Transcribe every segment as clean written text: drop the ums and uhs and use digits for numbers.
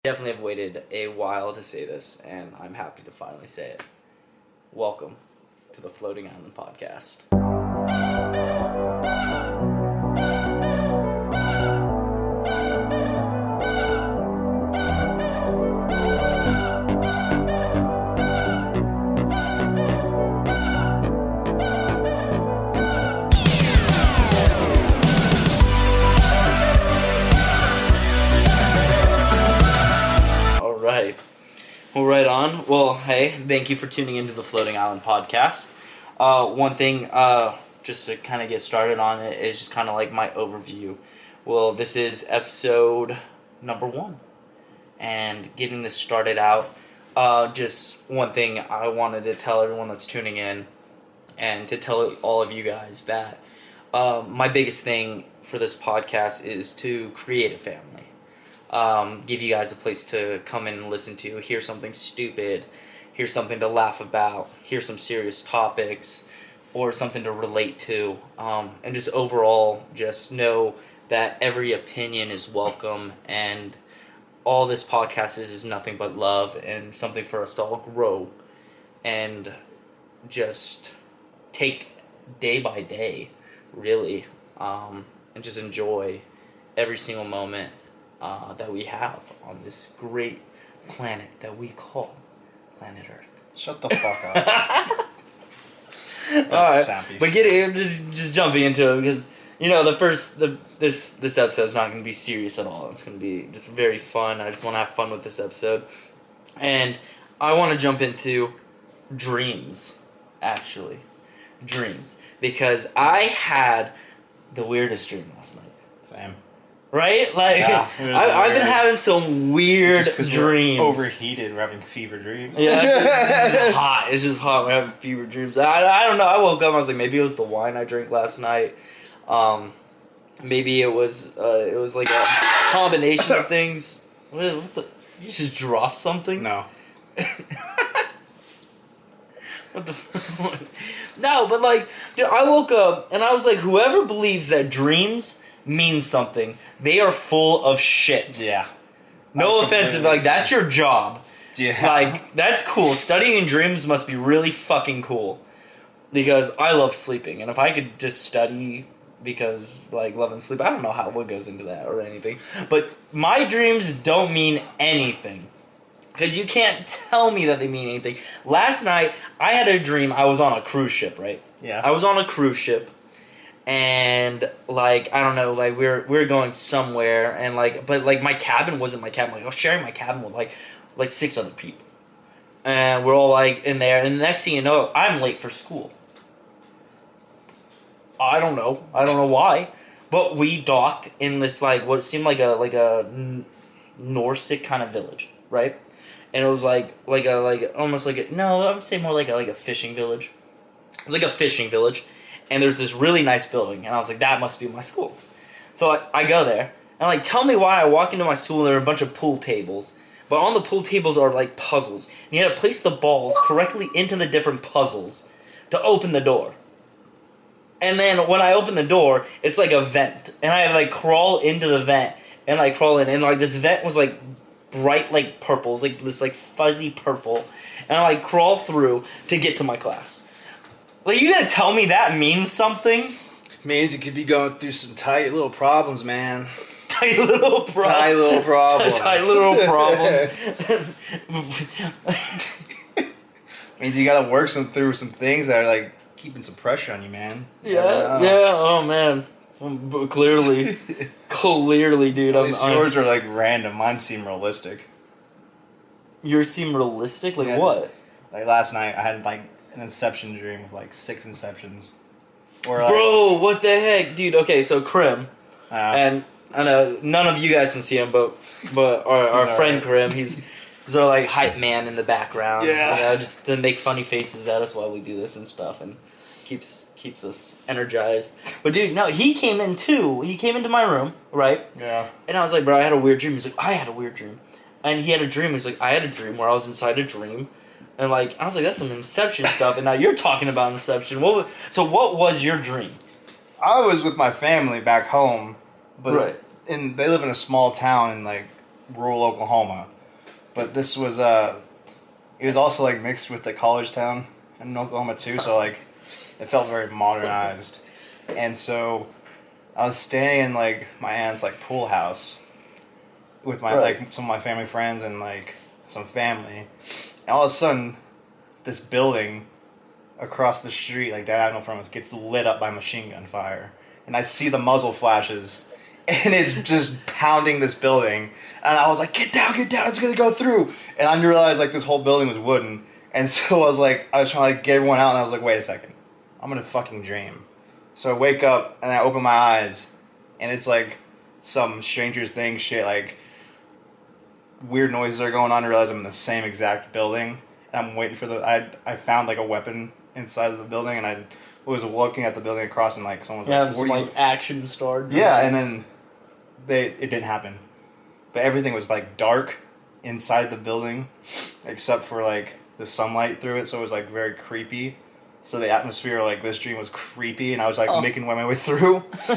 Definitely have waited a while to say this, and I'm happy to finally say it. Welcome to the Floating Island Podcast. Well, right on. Well, hey, thank you for tuning into the Floating Island Podcast. One thing, just to kind of get started on it, is just kind of like my overview. Well, this is episode number 1. And getting this started out, just one thing I wanted to tell everyone that's tuning in, and to tell all of you guys that my biggest thing for this podcast is to create a family. Give you guys a place to come in and listen to, hear something stupid, hear something to laugh about, hear some serious topics, or something to relate to, and just overall just know that every opinion is welcome, and all this podcast is nothing but love and something for us to all grow and just take day by day, really, and just enjoy every single moment that we have on this great planet that we call Planet Earth. Shut the fuck up. Alright, sappy. but just jumping into it, because this episode is not going to be serious at all. It's going to be just very fun. I just want to have fun with this episode, and I want to jump into dreams. Actually, dreams, because I had the weirdest dream last night. Same. Right? Like, yeah, I've been having some weird dreams. We're overheated. We're having fever dreams. Yeah, it's just hot. It's just hot. We're having fever dreams. I don't know. I woke up and I was like, maybe it was the wine I drank last night. Maybe it was like a combination of things. What the? You just dropped something? No. What the? No, but like, dude, I woke up and I was like, whoever believes that dreams means something, they are full of shit. Yeah. No offense, like, that's your job. Yeah. Like, that's cool. Studying dreams must be really fucking cool. Because I love sleeping. And if I could just study because, like, love and sleep, I don't know what goes into that or anything. But my dreams don't mean anything. Because you can't tell me that they mean anything. Last night, I had a dream. I was on a cruise ship, right? Yeah. I was on a cruise ship. And, like, I don't know, like, we were going somewhere, and, like, but, like, my cabin wasn't my cabin. Like, I was sharing my cabin with, like 6 other people. And we're all, like, in there, and the next thing you know, I'm late for school. I don't know why. But we dock in this, like, what seemed like a Norsec kind of village, right? And it was, almost like a, no, I would say more like a fishing village. It was like a fishing village. And there's this really nice building. And I was like, that must be my school. So I go there. And, like, tell me why I walk into my school and there are a bunch of pool tables. But on the pool tables are, like, puzzles. And you had to place the balls correctly into the different puzzles to open the door. And then when I open the door, it's like a vent. And I, like, crawl into the vent. And I crawl in. And, like, this vent was, like, bright, like, purple. It was, like, this, like, fuzzy purple. And I, like, crawl through to get to my class. Like, you gonna tell me that means something? Means you could be going through some tight little problems, man. Tight little problems. Tight little problems. Tight little problems. Means you gotta work through some things that are, like, keeping some pressure on you, man. Yeah, oh, man. Clearly, dude. At least yours are, like, random. Mine seem realistic. Yours seem realistic? Like, yeah, what? Like, last night, I had, like, an Inception dream with, like, 6 Inceptions. Or, like, bro, what the heck? Dude, okay, so Krim, and I know none of you guys can see him, but our friend Krim, he's our, like, hype man in the background. Yeah. You know, just to make funny faces at us while we do this and stuff, and keeps us energized. But, dude, no, he came in, too. He came into my room, right? Yeah. And I was like, bro, I had a weird dream. He's like, I had a weird dream. And he had a dream. He's like, I had a dream where I was inside a dream. And, like, I was like, that's some Inception stuff. And now you're talking about Inception. So what was your dream? I was with my family back home, but right. They live in a small town in, like, rural Oklahoma, but this was it was also like mixed with the college town in Oklahoma too, so like it felt very modernized. And so I was staying in like my aunt's like pool house with my like some of my family friends and like some family, and all of a sudden this building across the street, like diagonal from us, gets lit up by machine gun fire, and I see the muzzle flashes, and it's just pounding this building, and I was like, get down, it's gonna go through, and I realized like this whole building was wooden, and so I was trying to like get everyone out, and I was like, wait a second, I'm gonna fucking dream. So I wake up and I open my eyes, and it's like some Stranger Things shit, like weird noises are going on. I realize I'm in the same exact building, and I'm waiting for I found like a weapon inside of the building, and I was looking at the building across, and like someone was some like action starred. Yeah, and then it didn't happen, but everything was like dark inside the building, except for like the sunlight through it, so it was like very creepy. So the atmosphere, like this dream was creepy, and I was like making my way through,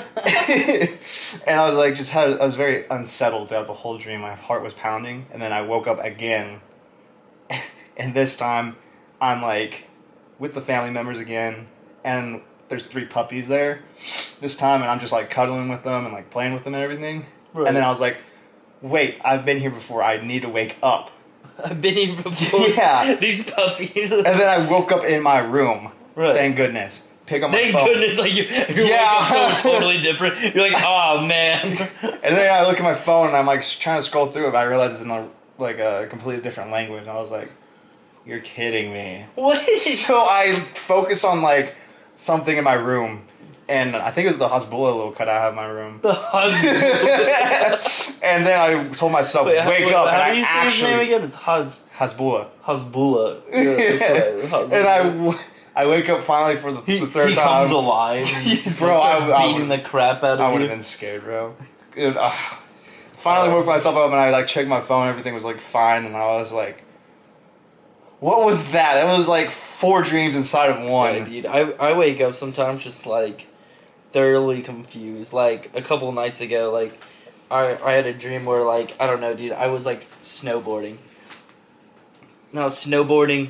and I was like I was very unsettled throughout the whole dream. My heart was pounding, and then I woke up again, and this time I'm like with the family members again, and there's 3 puppies there this time, and I'm just like cuddling with them and like playing with them and everything. Right. And then I was like, wait, I've been here before. I need to wake up. I've been here before. Yeah. These puppies. And then I woke up in my room. Right. Thank goodness. Pick up my phone. Thank goodness, like you wake up so totally different. You're like, oh man. And then I look at my phone and I'm like trying to scroll through it, but I realize it's in a completely different language. And I was like, you're kidding me. What? So I focus on like something in my room, and I think it was the Hasbulla little cutout I have in my room. The Hasbulla. And then I told myself, wake up. How and do you say his name again? It's Hasbulla. Hasbulla. Yeah, Hasbulla. And I wake up finally for the third time. He comes alive. Bro, I beating the crap out of you. I would have been scared, bro. Dude, finally woke myself up, and I like checked my phone. Everything was like fine, and I was like, what was that? It was like 4 dreams inside of one. Yeah, dude. I wake up sometimes just like thoroughly confused. Like a couple nights ago, like I had a dream where like I don't know, dude. I was like snowboarding. And I was snowboarding,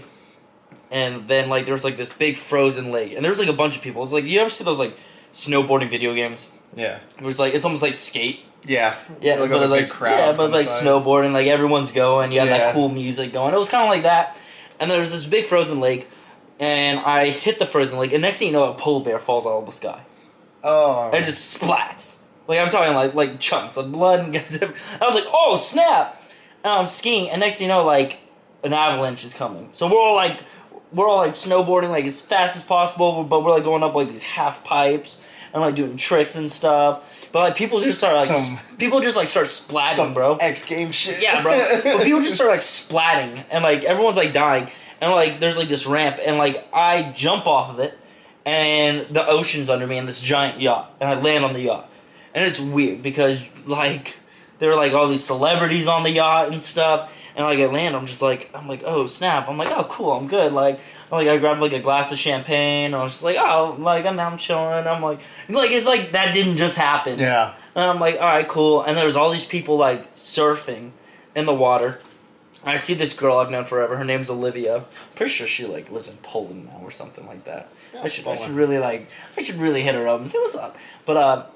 and then like there was like this big frozen lake, and there was like a bunch of people. It's like, you ever see those like snowboarding video games? Yeah. It was like it's almost like skate. Yeah. Yeah, but it's like snowboarding. Like everyone's going. You have that cool music going. It was kind of like that. And there was this big frozen lake, and I hit the frozen lake, and next thing you know, a polar bear falls out of the sky. Oh. And it just splats. Like, I'm talking like chunks of blood and gets I was like, oh, snap! And I'm skiing, and next thing you know, like, an avalanche is coming. So we're all like snowboarding like as fast as possible, but we're like going up like these half pipes and like doing tricks and stuff. But like people just start start splatting, bro. X Games shit. Yeah, bro. But people just start like splatting, and like everyone's like dying, and like there's like this ramp, and like I jump off of it, and the ocean's under me, and this giant yacht, and I land on the yacht, and it's weird because like there were like all these celebrities on the yacht and stuff. And like I land, I'm like, oh snap! I'm like, oh cool, I'm good. Like I grabbed like a glass of champagne. And I was just like, oh, like I'm chilling. I'm like it's like that didn't just happen. Yeah. And I'm like, all right, cool. And there's all these people like surfing in the water. And I see this girl I've known forever. Her name's Olivia. I'm pretty sure she like lives in Poland now or something like that. Yeah, I should really hit her up and say what's up. But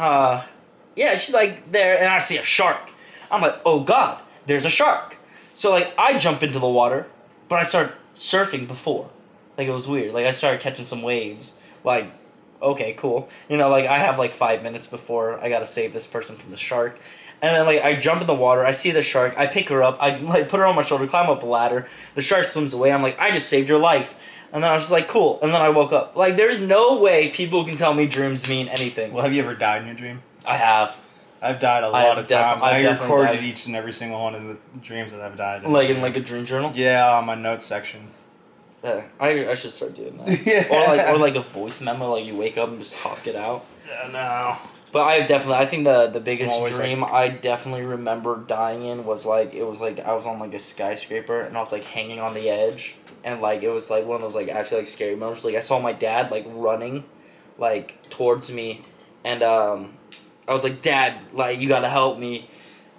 yeah, she's like there, and I see a shark. I'm like, oh god, there's a shark. So, like, I jump into the water, but I start surfing before. Like, it was weird. Like, I started catching some waves. Like, okay, cool. You know, like, I have, like, 5 minutes before I gotta save this person from the shark. And then, like, I jump in the water, I see the shark, I pick her up, I, like, put her on my shoulder, climb up a ladder, the shark swims away, I'm like, I just saved your life. And then I was just like, cool. And then I woke up. Like, there's no way people can tell me dreams mean anything. Well, have you ever died in your dream? I have. I've died a lot of times. I recorded each and every single one of the dreams that I've died in. Like in like a dream journal? Yeah, on my notes section. Yeah, I should start doing that. Yeah. Or like a voice memo, like you wake up and just talk it out. Yeah, no. But I think the biggest dream I definitely remember dying in was like, it was like I was on like a skyscraper and I was like hanging on the edge, and like it was like one of those like actually like scary moments. Like I saw my dad like running like towards me, and I was like, Dad, like, you gotta help me.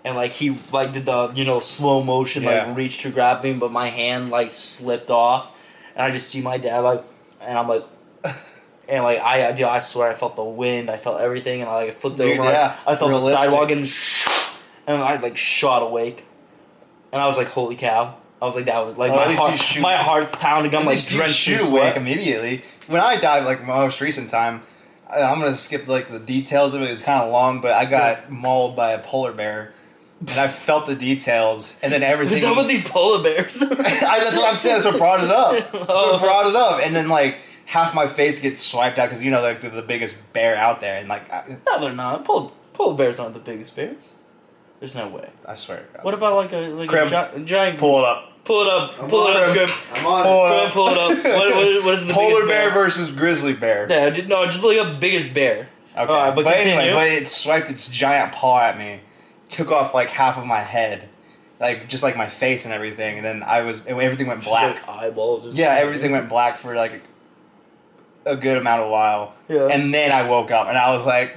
and like he like did the slow motion like reach to grab me, but my hand like slipped off, and I just see my dad like, and I'm like. And like I swear I felt the wind, I felt everything, and I like flipped over. Like, I saw the sidewalk and I like shot awake, and I was like, "Holy cow!" I was like, "That was like my heart's pounding." I'm like drenched in sweat immediately. When I dived, like my most recent time, I'm gonna skip like the details of it. It's kind of long, but I got mauled by a polar bear, and I felt the details, and then everything. What's up with these polar bears? That's what I'm saying. That's what brought it up. That's what brought it up, and then like. Half my face gets swiped out because like they're the biggest bear out there, and like no, they're not. Polar bears aren't the biggest bears. There's no way. I swear to God. What about like a giant? Pull it up. Pull it up. Pull it up. I'm on it. Pull it up. What is the polar bear versus grizzly bear? Yeah, just like a biggest bear. Okay, right, but anyway, it swiped its giant paw at me, took off like half of my head. Like just like my face and everything, and then everything went black. Just, like, eyeballs. Yeah, everything went black for like a good amount of while. Yeah. And then I woke up and I was like,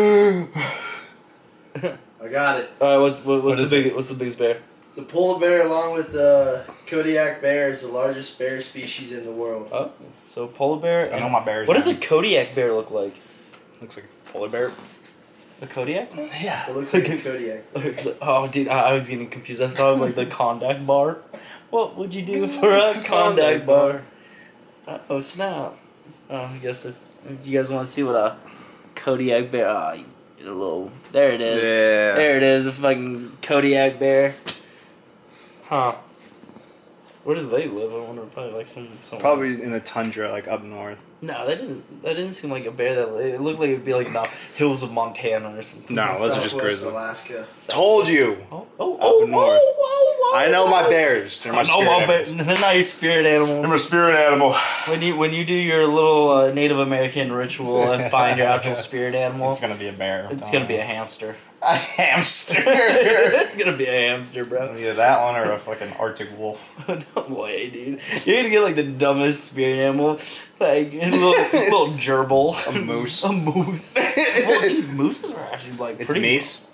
I got it. All right, what's the biggest bear? The polar bear, along with the Kodiak bear, is the largest bear species in the world. Oh, so polar bear. I know my bears. What does a Kodiak bear look like? Looks like a polar bear. A Kodiak? Yeah. It looks like a Kodiak. Oh, dude, I was getting confused. I saw like the Kondak bar. What would you do for a Kondak bar? Oh snap! I guess if you guys want to see what a Kodiak bear, there it is. Yeah. There it is, a fucking Kodiak bear. Huh. Where do they live? I wonder. Probably like some. Probably in the tundra, like up north. No, that didn't seem like a bear. It looked like it'd be like in the hills of Montana or something. No, those are just grizzly. Alaska. Told you. Up north. I know my bears. They're my spirit animals. They're not your spirit animals. They're my spirit animal. When you do your little Native American ritual and find your actual spirit animal, it's gonna be a bear. It's gonna be a hamster. A hamster. It's gonna be a hamster, bro. Either that one or a fucking Arctic wolf. No way, dude. You're gonna get like the dumbest spirit animal, like a little gerbil. A moose. A moose. Well, dude, mooses are actually like it's pretty. Meese.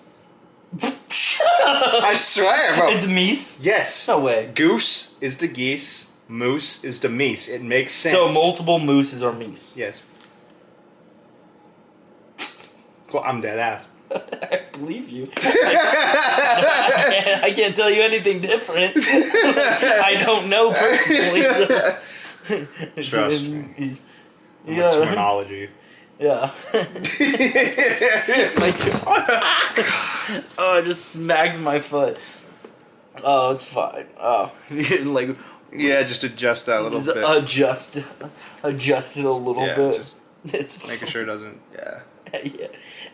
I swear, bro. It's meese? Yes. No way. Goose is the geese. Moose is the meese. It makes sense. So multiple mooses are meese. Yes. Well, I'm dead ass. I believe you. I can't tell you anything different. I don't know personally. So. Trust me. Yeah. Terminology. Yeah. Oh, I just smacked my foot. Oh, it's fine. Oh, like. Yeah, just adjust that a little bit. Adjust it a little bit. Just it's making sure it doesn't. Yeah. Yeah.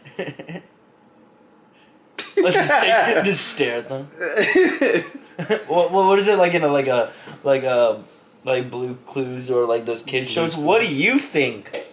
Let's just stare at them. What is it like in a Blue Clues or like those kid shows? What do you think?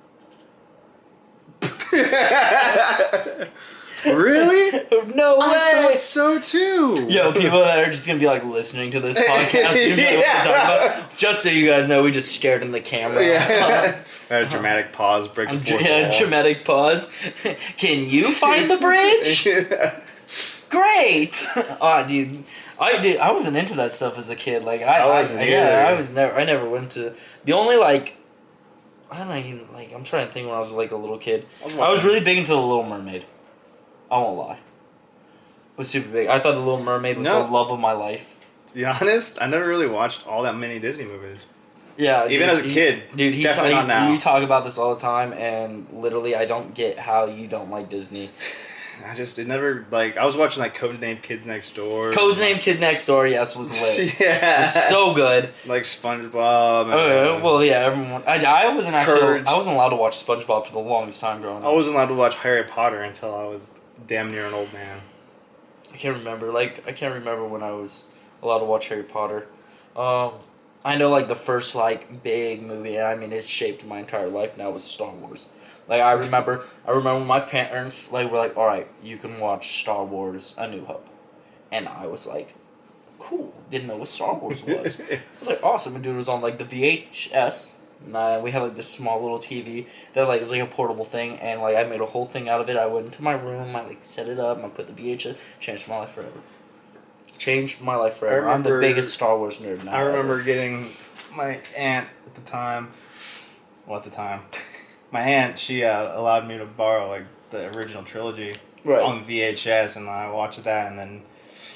Really? No way! I thought so too. Yo, people that are just gonna be like listening to this podcast, you know what we're talking about. Just so you guys know, we just stared in the camera. Yeah. A dramatic pause, breaking forth. Yeah, dramatic pause. Can you find the bridge? Great. Oh, dude. I wasn't into that stuff as a kid. Like I never went to the only like. I don't even like. I'm trying to think when I was like a little kid. I was really big into the Little Mermaid. I won't lie. It was super big. I thought the Little Mermaid was the love of my life. To be honest, I never really watched all that many Disney movies. Yeah, even as a kid, dude. Definitely not now. You talk about this all the time, and literally, I don't get how you don't like Disney. It never, like, I was watching, like, Codenamed Kids Next Door. Codenamed Kid Next Door, yes, was lit. Yeah. It was so good. Like SpongeBob. And, well, yeah, everyone. I wasn't allowed to watch SpongeBob for the longest time growing up. I wasn't allowed to watch Harry Potter until I was damn near an old man. I can't remember when I was allowed to watch Harry Potter. I know, like, the first, like, big movie, and I mean, it shaped my entire life now, was Star Wars. Like, I remember when my parents, like, were like, alright, you can watch Star Wars A New Hope. And I was like, cool, didn't know what Star Wars was. I was like, awesome, and dude, it was on, like, the VHS, Nah, we had like this small little TV that like was like a portable thing, and like I made a whole thing out of it. I went into my room, I like set it up, I put the VHS, changed my life forever. Changed my life forever. I'm the biggest Star Wars nerd now. I remember getting my aunt at the time. Well, at the time, my aunt, she allowed me to borrow like the original trilogy on VHS, and I watched that, and then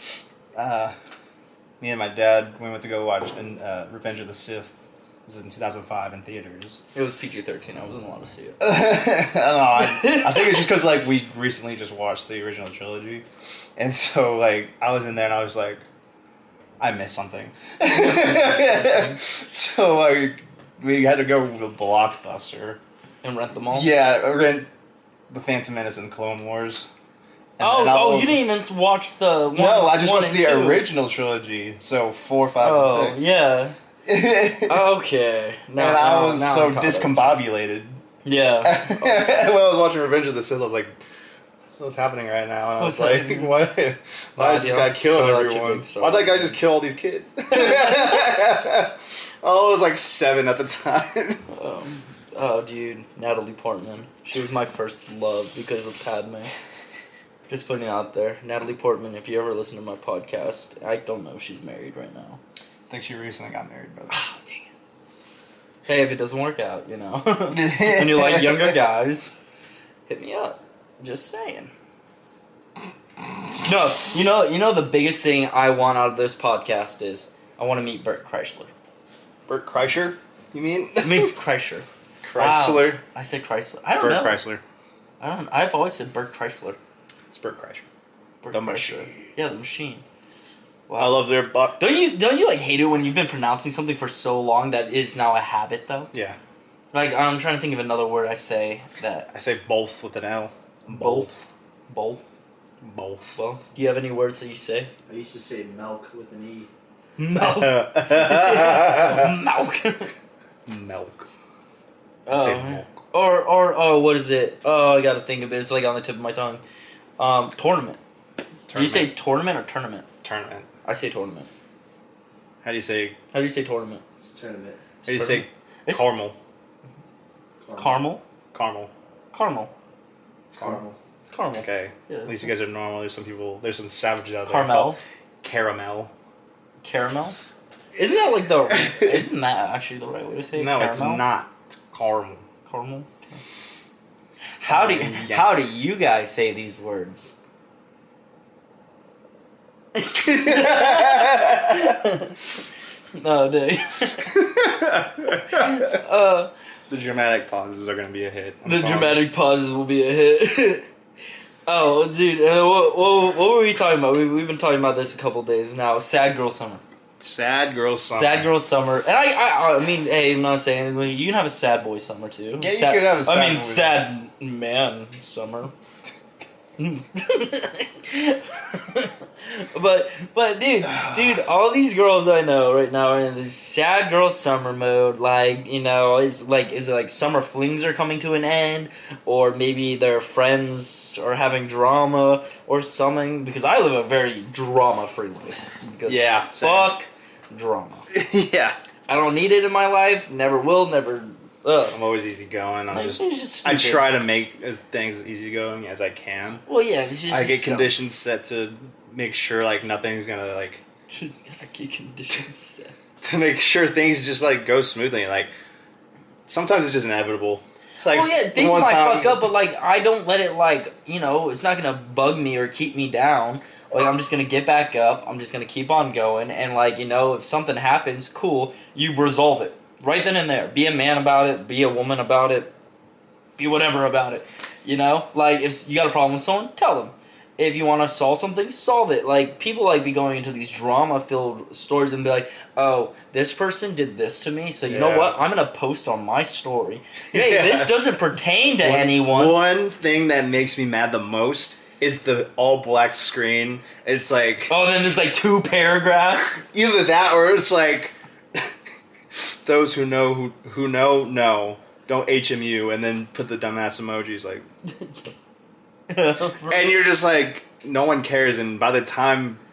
me and my dad, we went to go watch Revenge of the Sith. This is in 2005 in theaters. It was PG-13. I wasn't allowed to see it. I don't know. I think it's just because like we recently just watched the original trilogy, and so like I was in there and I was like, I missed something. So like we had to go to Blockbuster And rent them all? Yeah, rent The Phantom Menace and Clone Wars. You didn't even watch the one? No, I just watched the 2. original trilogy. So 4, 5, and 6. Yeah. Okay. And I was so discombobulated. Yeah. When I was watching Revenge of the Sith, I was like, what's happening right now? And I was like, why is this guy killing everyone? Why'd that guy just kill all these kids? I was like 7 at the time. Oh, dude. Natalie Portman. She was my first love because of Padme. Just putting it out there. Natalie Portman, if you ever listen to my podcast, I don't know if she's married right now. I think she recently got married, brother. Oh, dang it. Hey, if it doesn't work out, you know. And you like younger guys, hit me up. Just saying. No, you know the biggest thing I want out of this podcast is I want to meet Bert Kreischer. Bert Kreischer, you mean? I mean Kreischer. Chrysler. Wow. I said Chrysler. I don't Bert know. Chrysler. I've always said Bert Chrysler. It's Bert Kreischer. Bert The Kreischer. machine. Yeah, the machine. Wow. I love their butt. Don't you like hate it when you've been pronouncing something for so long that it is now a habit though? Yeah. Like I'm trying to think of another word I say that I say both with an L. both. Both. Well, do you have any words that you say? I used to say milk with an E. Milk. Milk. Milk. I Oh, say milk. or what is it? Oh, I gotta think of it. It's like on the tip of my tongue. Tournament. Do you say tournament or tournament? Tournament. I say tournament. How do you say? How do you say tournament? It's tournament. How do you say It's caramel? Caramel. Caramel. It's Caramel. caramel. It's caramel. Okay. Yeah, At least you guys are normal. There's some savages out there. Caramel. called Caramel. Caramel. Isn't that like the? Isn't that actually the right way to say it? No, Caramel? it's not. Caramel. Caramel. How do you guys say these words? No, dude. The dramatic pauses are gonna be a hit. The dramatic pauses will be a hit. Oh, dude, what were we talking about? We've been talking about this a couple days now. Sad Girl Summer. Sad girl summer. Sad Girl Summer. And I mean, hey, I'm not saying anything. You can have a sad boy summer, too. Yeah, you could have a sad boy sad man summer. but dude, all these girls I know right now are in this sad girl summer mode. Like, you know, is it like summer flings are coming to an end, or maybe their friends are having drama or something? Because I live a very drama-free life. Because Yeah, fuck drama. Yeah. I don't need it in my life. Never will. Never. I'm always easygoing. It's just I stupid. try to make things as easygoing as I can. Well, yeah. It's just, I get conditions set to make sure like nothing's gonna like I get conditions set. to make sure things just like go smoothly. Like sometimes it's just inevitable. Like Well, yeah, things one might time- fuck up, but like I don't let it like it's not gonna bug me or keep me down. Like I'm just gonna get back up. I'm just gonna keep on going, and like if something happens, cool, you resolve it right then and there. Be a man about it. Be a woman about it. Be whatever about it. Like if you got a problem with someone, tell them. If you want to solve something, solve it. Like people like be going into these drama-filled stories and be like, "Oh, this person did this to me, so you know what? I'm gonna post on my story. Hey, this doesn't pertain to anyone." One thing that makes me mad the most is the all black screen. It's like Oh, then there's like 2 paragraphs. either that or it's like those who know who know don't HMU and then put the dumbass emojis like and you're just like no one cares, and by the time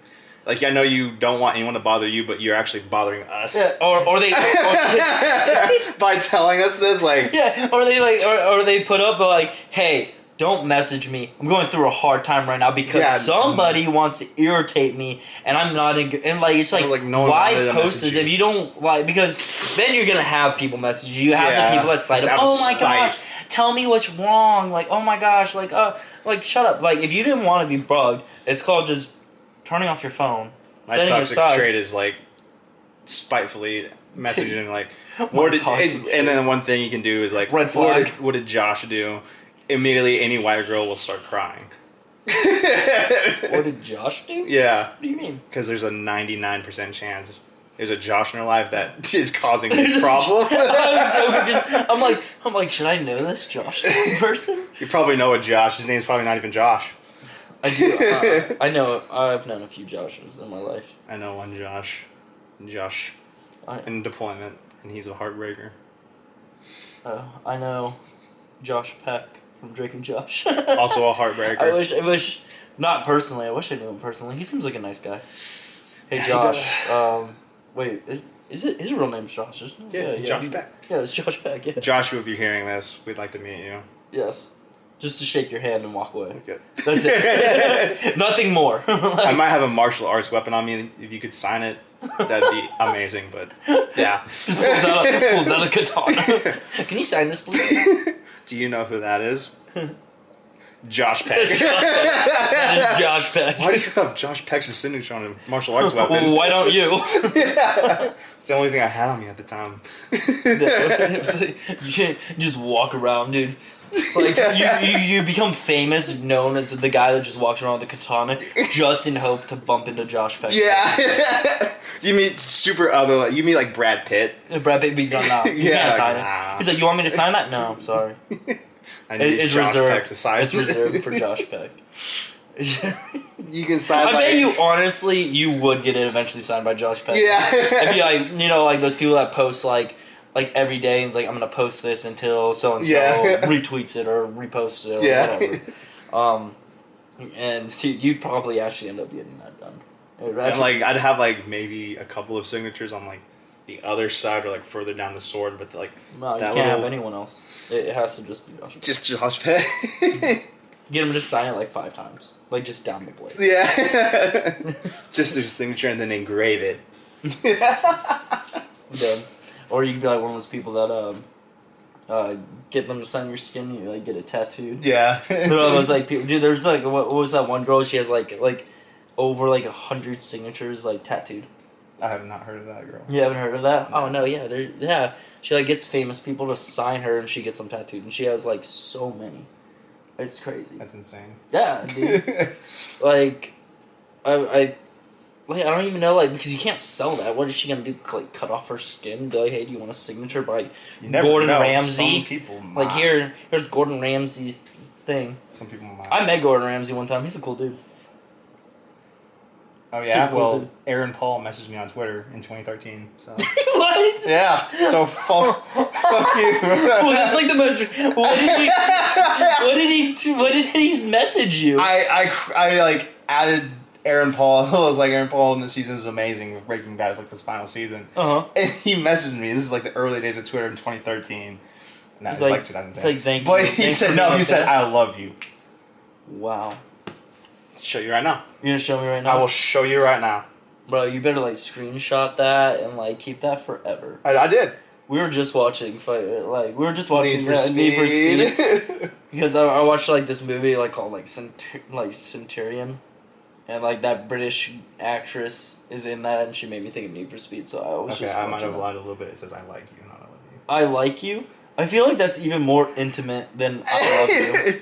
Like, I know you don't want anyone to bother you, but you're actually bothering us. Yeah, or they By telling us this, like... yeah, or they like or they put up like, hey, don't message me. I'm going through a hard time right now because somebody wants to irritate me, and I'm not in. And like, it's like, no one wanted why to post message this you. if you don't like? Because then you're gonna have people message you. You have the people that slide just up. out of Oh my spite. gosh, tell me what's wrong. Like, oh my gosh, like shut up. Like, if you didn't want to be bugged, it's called just turning off your phone. My setting toxic aside. trait is, like, spitefully messaging, like... toxic trait. and then one thing you can do is, like... Red flag. What did Josh do? Immediately, any white girl will start crying. What did Josh do? Yeah. What do you mean? Because there's a 99% chance there's a Josh in her life that is causing this problem. I'm so confused. I'm like, should I know this Josh person? You probably know a Josh. His name's probably not even Josh. I do. I know. I've known a few Joshes in my life. I know one Josh. Josh. I In deployment. And he's a heartbreaker. I know Josh Peck from Drake and Josh. Also a heartbreaker. I wish, not personally. I wish I knew him personally. He seems like a nice guy. Hey Yeah, he Josh. Wait, is it his real name's Josh? Isn't it? Yeah, Josh Peck. Yeah, it's Josh Peck. Yeah. Joshua, if you're hearing this, we'd like to meet you. Yes. Just to shake your hand and walk away. Okay. That's it. Nothing more. I might have a martial arts weapon on me. If you could sign it, that'd be amazing. But yeah. pulls out a katana. Can you sign this, please? Do you know who that is? Josh Peck. That is Josh Peck. Why do you have Josh Peck's signature on a martial arts weapon? Why don't you? It's the only thing I had on me at the time. You just walk around, dude. Like you become famous, known as the guy that just walks around with a katana, just in hope to bump into Josh Peck. Yeah. You meet like Brad Pitt. Brad Pitt, you can't sign it. He's like, you want me to sign that? No, I'm sorry. I need It's Josh reserved. Peck to sign. It's reserved for Josh Peck. You can sign. I bet you honestly you would get it eventually signed by Josh Peck. Yeah. It'd be like, like those people that post like every day and it's like, I'm gonna post this until so and so retweets it or reposts it or whatever. And dude, you'd probably actually end up getting that done. And like I'd have like maybe a couple of signatures on like the other side or like further down the sword, but like no, you that can't have little- anyone else. It has to just be Josh Peck. just Josh Peck. Get him to sign it like 5 times, like just down the blade. Yeah. Just their signature and then engrave it. Done. Or you could be like one of those people that get them to sign your skin. You like get it tattooed. Yeah. There are those like people. Dude, there's like what was that one girl? She has like over like 100 signatures like tattooed. I have not heard of that girl. You haven't heard of that? Oh no, yeah. She like gets famous people to sign her, and she gets them tattooed, and she has like so many. It's crazy. That's insane. Yeah, dude. Like, I don't even know, like, because you can't sell that. What is she gonna do? Like, cut off her skin? Be like, hey, do you want a signature by Gordon Ramsay? Some people Like, might. here's Gordon Ramsay's thing. Some people might. I met Gordon Ramsay one time. He's a cool dude. Oh yeah. super cool, Well, dude. Aaron Paul messaged me on Twitter in 2013. So. What? Yeah. So fuck you. Well, that's like the most. What did he message you? I like added Aaron Paul. I was like, Aaron Paul in the season is amazing. Breaking Bad is like this final season. Uh-huh. And he messaged me. This is like the early days of Twitter in 2013. And that He's was like- like 2010. it's like, thank you. But he Thanks said for no. being He said okay. I love you. Wow. Show you right now. You're gonna show me right now? I will show you right now. Bro, you better like screenshot that and like keep that forever. I did. We were just watching Need for Speed. Speed because I watched like this movie like called like Centurion, and like that British actress is in that, and she made me think of Need for Speed. So I was Okay, just I might watching have that. lied a little bit. It says I like you, not I love you. I like you. I feel like that's even more intimate than I love you.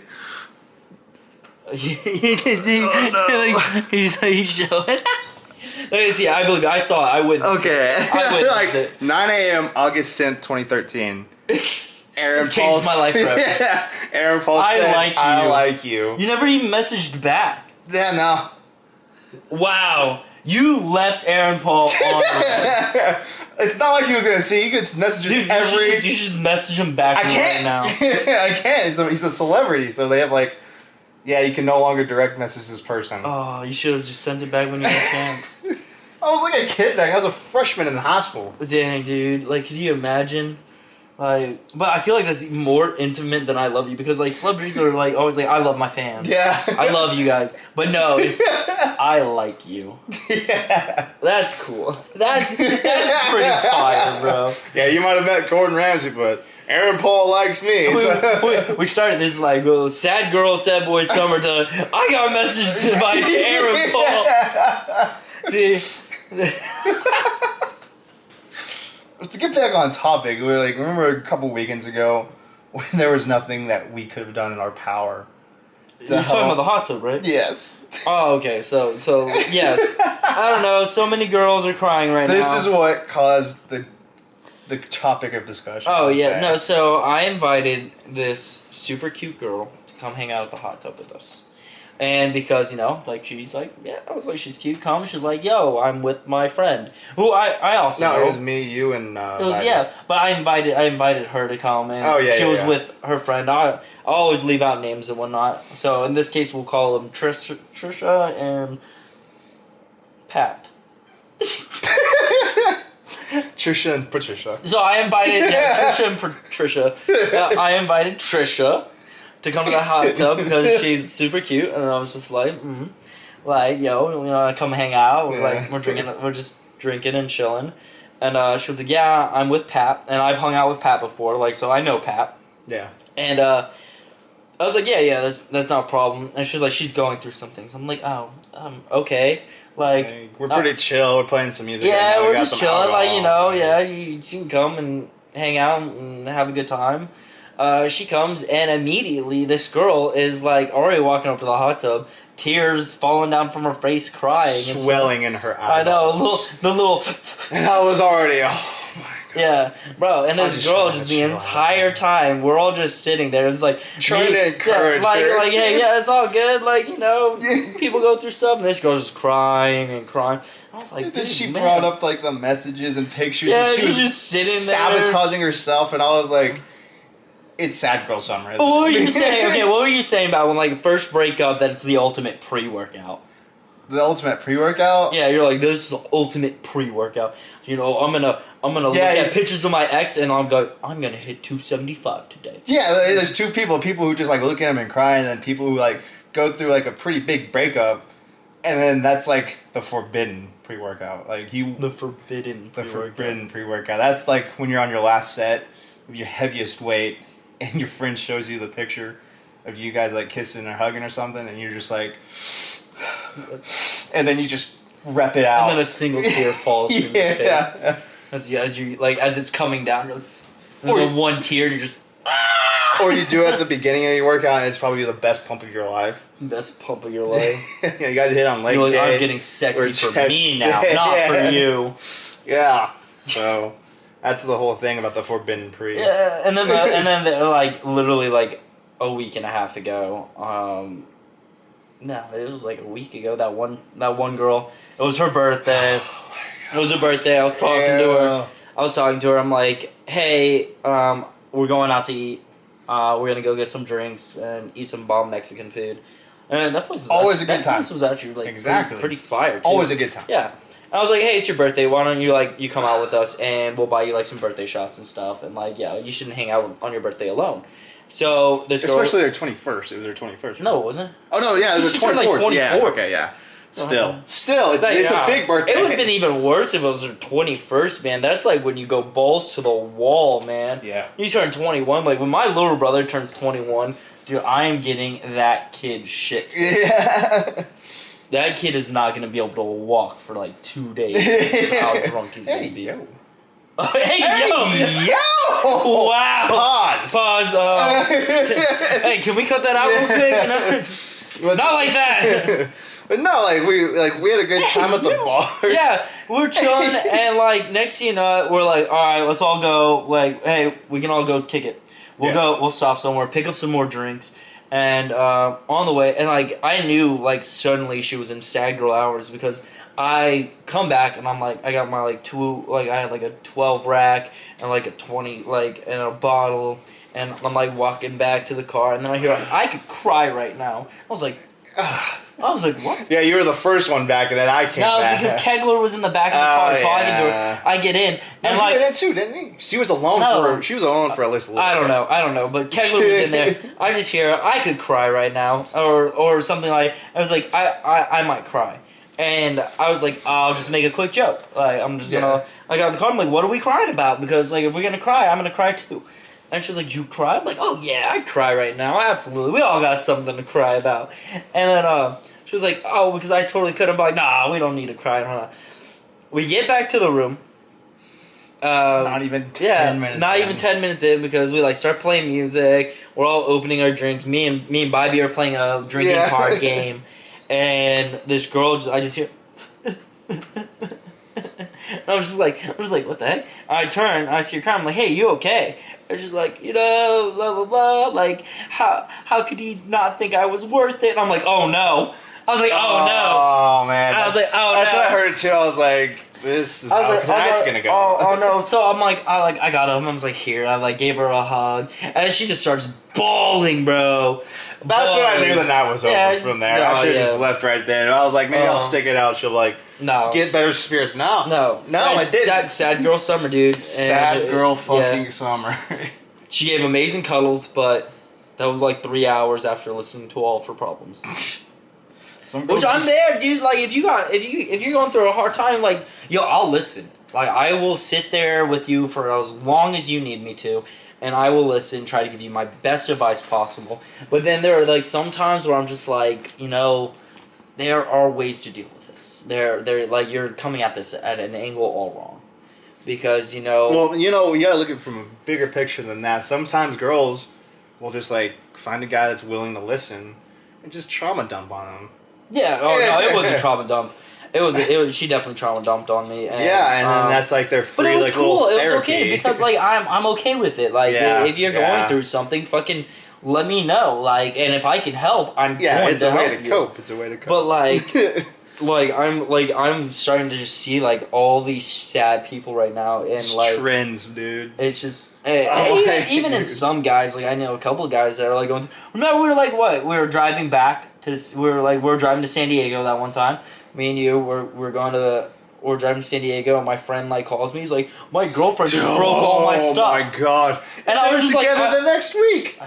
Like, he's showing. Let me see. I believe I saw it. I witnessed. Okay. I witnessed like it. 9 a.m. August 10th, 2013. Aaron Changed Paul. my life forever. Yeah. Aaron Paul I said, like I you. like you. You never even messaged back. Yeah, no. Wow. You left Aaron Paul on. It's not like he was gonna see. You could message Dude, every. you should just message him back I right can't. now. I can't. He's a celebrity, so they have like, yeah, you can no longer direct message this person. Oh, you should have just sent it back when you had a chance. I was like a kid. Like I was a freshman in high school. Dang, dude. Like, could you imagine? Like, but I feel like that's more intimate than I love you because like celebrities are like always like I love my fans. Yeah. I love you guys. But no, I like you. Yeah. That's cool. That's pretty fire, bro. Yeah, you might have met Gordon Ramsay, but Aaron Paul likes me. We started this like sad girl, sad boy summertime. I got a message to my Aaron Paul. See. To get back on topic, we were like, remember a couple weekends ago when there was nothing that we could have done in our power. You're talking about the hot tub, right? Yes. Oh, okay. So yes. I don't know. So many girls are crying right now. This is what caused the topic of discussion. Oh yeah, say. no. So I invited this super cute girl to come hang out at the hot tub with us, and because like she's like, yeah, I was like, she's cute. Come, she's like, yo, I'm with my friend, who I also No, know. it was me, you, and It was but I invited her to come, and she was with her friend. I always leave out names and whatnot. So in this case, we'll call them Trisha and Pat. Trisha and Patricia. So I invited Trisha and Patricia. I invited Trisha to come to the hot tub because she's super cute, and I was just like, come hang out. We're just drinking and chilling, and she was like, yeah, I'm with Pat, and I've hung out with Pat before, so I know Pat. Yeah. And I was like, yeah, that's not a problem. And she was like, she's going through some things. I'm like, oh, okay. Like, we're pretty chill. We're playing some music. Yeah, right now. we're just chilling. Alcohol. You can come and hang out and have a good time. She comes, and immediately this girl is like already walking up to the hot tub, tears falling down from her face, crying, swelling in her eyes. I know, the little. And I was already. Oh my god. Yeah, bro, and this girl just the entire time we're all just sitting there. It's like trying to encourage her. Hey, yeah, it's all good. People go through stuff, and this girl's just crying and crying. I was like, then she brought up the messages and pictures. Yeah, and she was just sitting there sabotaging herself, and I was like, it's sad girl summer. Isn't but what were it? you saying? Okay, what were you saying about when first break up that it's the ultimate pre-workout? The ultimate pre-workout? Yeah, you're like, this is the ultimate pre-workout. I'm gonna look at pictures of my ex and I'm gonna hit 275 today. Yeah, there's two people who just look at him and cry, and then people who go through a pretty big breakup, and then that's the forbidden pre-workout. The forbidden pre-workout. That's when you're on your last set with your heaviest weight, and your friend shows you the picture of you guys kissing or hugging or something, and you're just and then you just rep it out, and then a single tear falls from your face. Yeah. As it's coming down, or one tear, you just. Or you do it at the beginning of your workout, and it's probably the best pump of your life. Best pump of your life. Yeah, you got to hit on leg day. I'm getting sexy for me now, not for you. Yeah. So that's the whole thing about the forbidden pre. Yeah, and then literally a week and a half ago. No, it was a week ago. That one girl. It was her birthday. It was her birthday. I was talking to her. I'm like, hey, we're going out to eat. We're gonna go get some drinks and eat some bomb Mexican food. And that place was always a good time. That place was actually exactly pretty fire. Too. Always a good time. Yeah. I was like, hey, it's your birthday. Why don't you come out with us and we'll buy you some birthday shots and stuff. And you shouldn't hang out on your birthday alone. So this girl, especially their 21st. It was their 21st. No, it wasn't. Oh no, yeah, it was their 24th. Yeah. Okay, yeah. Still, it's a big birthday. It would have been even worse if it was her 21st, man. That's when you go balls to the wall, man. Yeah. You turn 21. When my little brother turns 21, dude, I am getting that kid shit. Yeah. That kid is not going to be able to walk for 2 days. How drunk he's going to be. Yo. Hey, yo! Wow. Pause. Hey, can we cut that out real quick? Not like that. But no, we had a good time at the bar. Yeah, we're chilling, and next thing you know, we're all right, let's all go. Hey, we can all go kick it. We'll stop somewhere, pick up some more drinks, and on the way, and I knew suddenly she was in sad girl hours because I come back and I'm I got my I had a 12 rack and a 20 and a bottle, and I'm walking back to the car, and then I hear I could cry right now. I was like. I was like, what? Yeah, you were the first one back, and then I came No, back. because Kegler was in the back of the car talking to yeah. her. I get in, No, and she like, did too, didn't he? She was alone She was alone for at least a little. I don't know, but Kegler was in there. I just hear, I could cry right now, or something like. I was like, I might cry, and I was like, I'll just make a quick joke. Like, I'm just gonna. I got in the car. I'm like, what are we crying about? Because like, if we're gonna cry, I'm gonna cry too. And she was like, you cry? I'm like, oh yeah, I cry right now. Absolutely, we all got something to cry about. And then she was like, oh, because I totally could. I'm like, nah, we don't need to cry. We get back to the room. Not even 10 minutes. Not even 10 minutes in, because we like start playing music. We're all opening our drinks. Me and Bobby are playing a drinking card game, and this girl I just hear. I was just like, what the heck? I turn, I see her crying. I'm like, hey, you okay? And she's like, blah blah blah. Like, how could he not think I was worth it? And I'm like, oh no. I was like, oh no. Oh man. I was like, oh That's no. what I heard too. I was like, this is how tonight's gonna go. Oh no. So I'm like, I got him. I was like, here. I like gave her a hug, and she just starts bawling, bro. That's when I knew the night was over from there. I should have just left right there. I was like, maybe I'll stick it out. She'll like get better spirits. No, I didn't. Sad girl summer, dude. Sad girl fucking summer. She gave amazing cuddles, but that was like 3 hours after listening to all of her problems. Which I'm there, dude. Like, if you're going through a hard time, like, yo, I'll listen. Like, I will sit there with you for as long as you need me to, and I will listen, try to give you my best advice possible. But then there are like some times where I'm just like, there are ways to deal with this. They're like, you're coming at this at an angle all wrong, because Well, you gotta look at it from a bigger picture than that. Sometimes girls will just like find a guy that's willing to listen and just trauma dump on him. Yeah. Oh no, it was a trauma dump. It was. She definitely trauma dumped on me. And, then that's like their free, but it was like, cool. little It was therapy. okay, because like I'm okay with it. Like, if you're going through something, fucking let me know. Like, and if I can help, I'm going to help you. Cope. It's a way to cope. But I'm starting to just see like all these sad people right now, and it's like trends, dude. It's just even in some guys, like I know a couple of guys that are like going. Remember, we were like what? We were driving back to. We were driving to San Diego that one time. Me and you we're going to we're driving to San Diego, and my friend like calls me. He's like, my girlfriend just broke all my stuff. Oh my god! And I was just together like, the next week.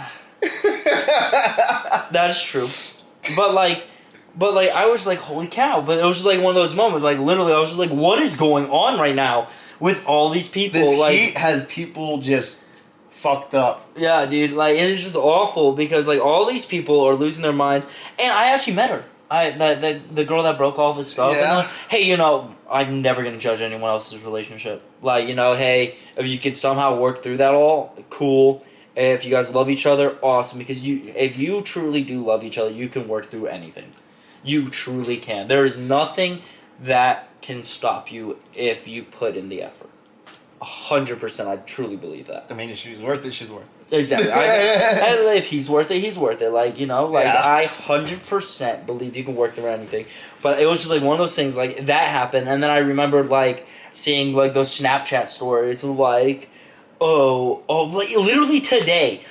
That's true, but I was like, holy cow! But it was just like one of those moments. Like literally, I was just like, what is going on right now with all these people? This like, heat has people just fucked up. Yeah, dude. Like, it's just awful, because like all these people are losing their minds. And I actually met her. The girl that broke all of his stuff. Yeah. And like, hey, I'm never gonna judge anyone else's relationship. Like, hey, if you could somehow work through that all, cool. If you guys love each other, awesome. Because if you truly do love each other, you can work through anything. You truly can. There is nothing that can stop you if you put in the effort. 100%, I truly believe that. I mean, if she's worth it, she's worth it. Exactly. If he's worth it, he's worth it. Like, I 100% believe you can work through anything. But it was just like one of those things, like that happened, and then I remembered like seeing like those Snapchat stories of like, like literally today,